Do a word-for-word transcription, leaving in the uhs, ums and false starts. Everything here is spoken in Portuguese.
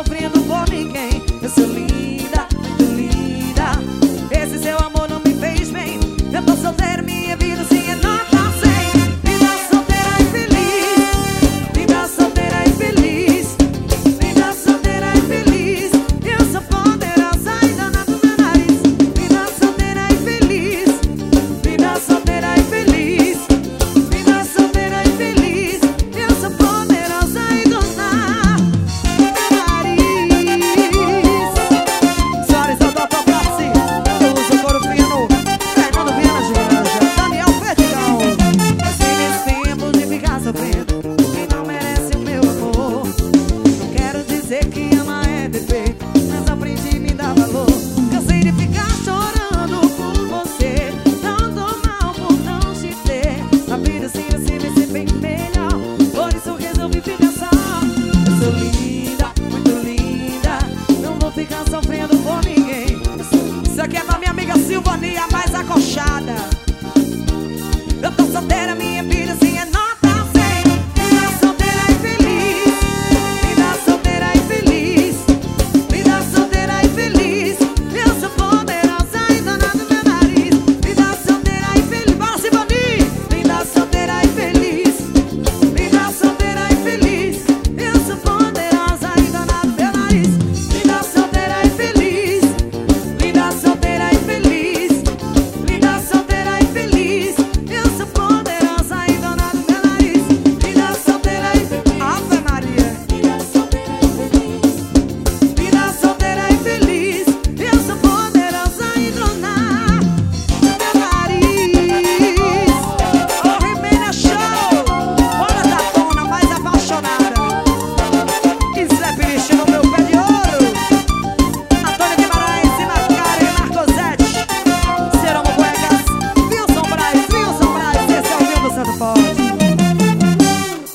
sofrendo por ninguém. Eu sou linda, muito linda. Esse seu amor não me fez bem. Eu tô solteira, minha vida assim é nota cem. Linda, solteira e feliz. Linda, solteira e feliz. Linda, solteira e feliz. Eu sou poderosa e dona do meu nariz. Linda, solteira e feliz. Linda, solteira e feliz. Linda, solteira e feliz. Eu sou poderosa e dona do meu nariz. Soares do doutor Platzi. Eu uso couro fino. Fernando Viana Janja. Daniel Perdigão. Assim nesse tempo de ficar sofrendo quem não merece o meu amor. Não quero dizer que ama é defeito, mas aprendi a me dar valor. Cansei de ficar chorando por você. Não tô mal por não te ter. A vida assim você vai ser bem melhor. Por isso resolvi ficar só. Eu sou linda, muito linda. Não vou ficar sofrendo por ninguém. Isso aqui é pra minha amiga Silvania, mais acochada. Eu tô solteira, minha vida